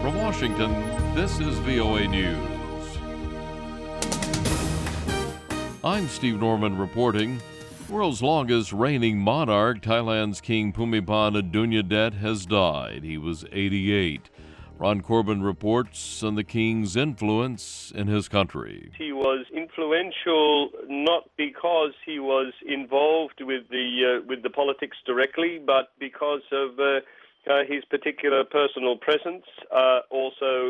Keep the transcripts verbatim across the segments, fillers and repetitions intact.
From Washington, this is V O A News. I'm Steve Norman reporting. World's longest reigning monarch, Thailand's King Bhumibol Adulyadej, has died. He was eighty-eight. Ron Corbin reports on the king's influence in his country. He was influential not because he was involved with the uh, with the politics directly, but because of uh, uh, his particular personal presence. Uh, also,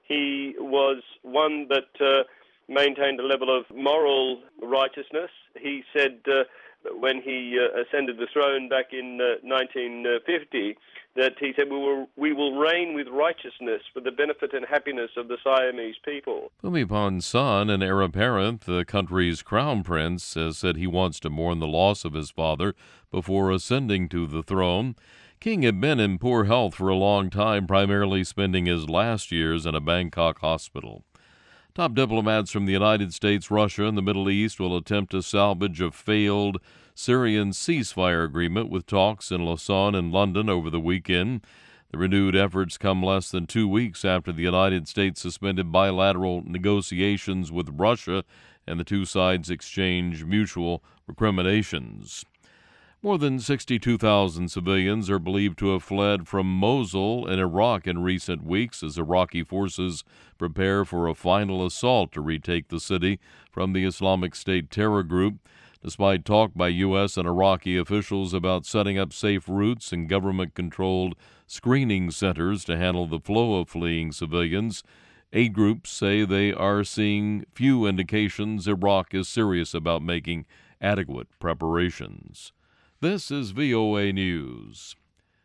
he was one that uh, maintained a level of moral righteousness. He said uh, when he uh, ascended the throne back in uh, nineteen fifty that he said, we will, we will reign with righteousness for the benefit and happiness of the Siamese people. Bhumibol's son and heir apparent, the country's crown prince, has said he wants to mourn the loss of his father before ascending to the throne. King had been in poor health for a long time, primarily spending his last years in a Bangkok hospital. Top diplomats from the United States, Russia, and the Middle East will attempt to salvage a failed Syrian ceasefire agreement with talks in Lausanne and London over the weekend. The renewed efforts come less than two weeks after the United States suspended bilateral negotiations with Russia and the two sides exchanged mutual recriminations. More than sixty-two thousand civilians are believed to have fled from Mosul in Iraq in recent weeks as Iraqi forces prepare for a final assault to retake the city from the Islamic State terror group. Despite talk by U S and Iraqi officials about setting up safe routes and government-controlled screening centers to handle the flow of fleeing civilians, aid groups say they are seeing few indications Iraq is serious about making adequate preparations. This is V O A News.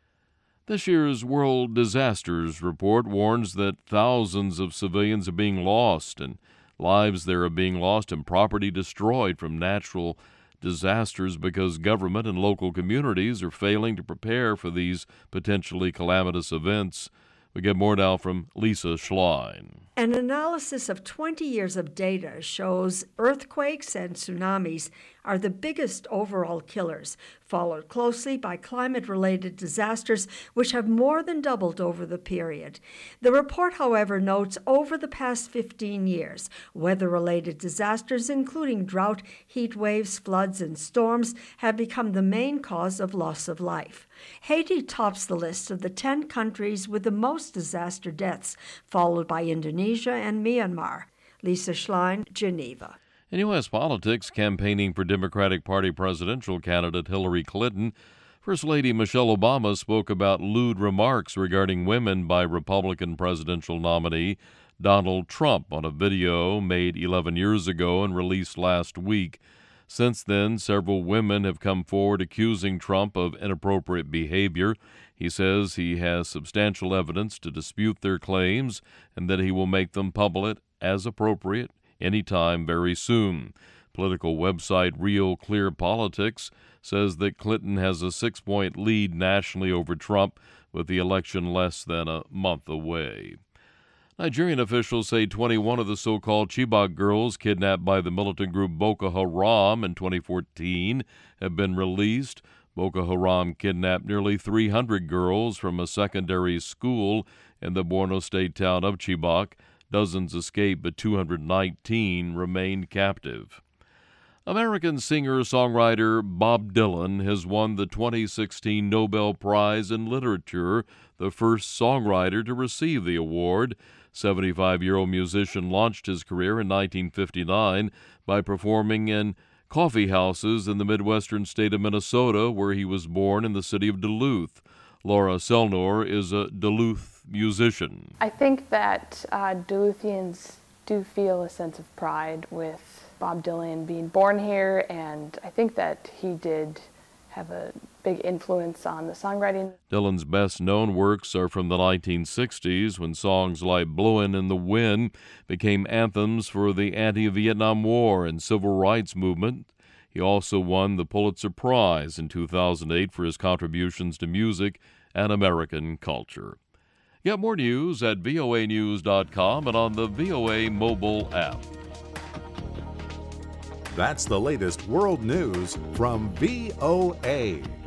This year's World Disasters Report warns that thousands of civilians are being lost and lives there are being lost and property destroyed from natural disasters because government and local communities are failing to prepare for these potentially calamitous events. We get more now from Lisa Schlein. An analysis of twenty years of data shows earthquakes and tsunamis are the biggest overall killers, followed closely by climate-related disasters, which have more than doubled over the period. The report, however, notes over the past fifteen years, weather-related disasters, including drought, heat waves, floods, and storms, have become the main cause of loss of life. Haiti tops the list of the ten countries with the most disaster deaths, followed by Indonesia and Myanmar. Lisa Schlein, Geneva. In U S politics, campaigning for Democratic Party presidential candidate Hillary Clinton, First Lady Michelle Obama spoke about lewd remarks regarding women by Republican presidential nominee Donald Trump on a video made eleven years ago and released last week. Since then, several women have come forward accusing Trump of inappropriate behavior. He says he has substantial evidence to dispute their claims and that he will make them public as appropriate anytime very soon. Political website Real Clear Politics says that Clinton has a six-point lead nationally over Trump, with the election less than a month away. Nigerian officials say twenty-one of the so-called Chibok girls kidnapped by the militant group Boko Haram in twenty fourteen have been released. Boko Haram kidnapped nearly three hundred girls from a secondary school in the Borno State town of Chibok. Dozens escaped, but two hundred nineteen remained captive. American singer-songwriter Bob Dylan has won the twenty sixteen Nobel Prize in Literature, the first songwriter to receive the award. seventy-five-year-old musician launched his career in nineteen fifty-nine by performing in coffee houses in the Midwestern state of Minnesota, where he was born in the city of Duluth. Laura Selnor is a Duluth musician. I think that uh, Duluthians do feel a sense of pride with Bob Dylan being born here, and I think that he did have a big influence on the songwriting. Dylan's best-known works are from the nineteen sixties, when songs like Blowin' in the Wind became anthems for the anti-Vietnam War and civil rights movement. He also won the Pulitzer Prize in two thousand eight for his contributions to music and American culture. Get more news at V O A news dot com and on the V O A mobile app. That's the latest world news from V O A.